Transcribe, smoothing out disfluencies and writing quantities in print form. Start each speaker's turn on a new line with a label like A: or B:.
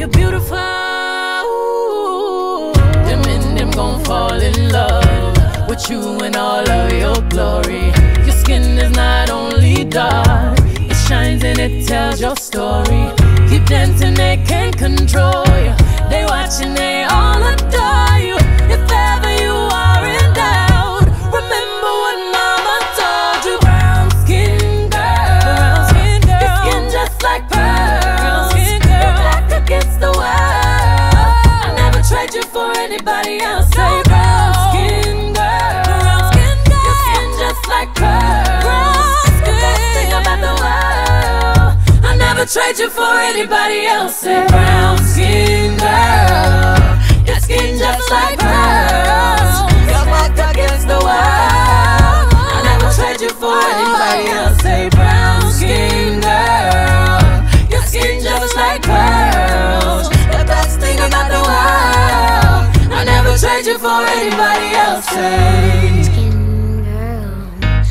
A: you're beautiful. Them and them gon' fall in love with you in all of your glory. Your skin is not only dark, it shines and it tells your story. Keep dancing, they can't control you. They watching, they all adore you. If ever you are in doubt, remember what mama told you. Brown skin girl, your skin just like pearls. You're black against the world. I never trade you for anybody else. Say brown skin girl, your skin just like pearls. The best thing about the world. I never trade you for anybody else. Say brown skin girl, your skin just like pearls. You're black against the world. I never trade you for anybody else. Say brown skin girl, your skin just like pearls. The best thing about the world. I never trade you for anybody else. Say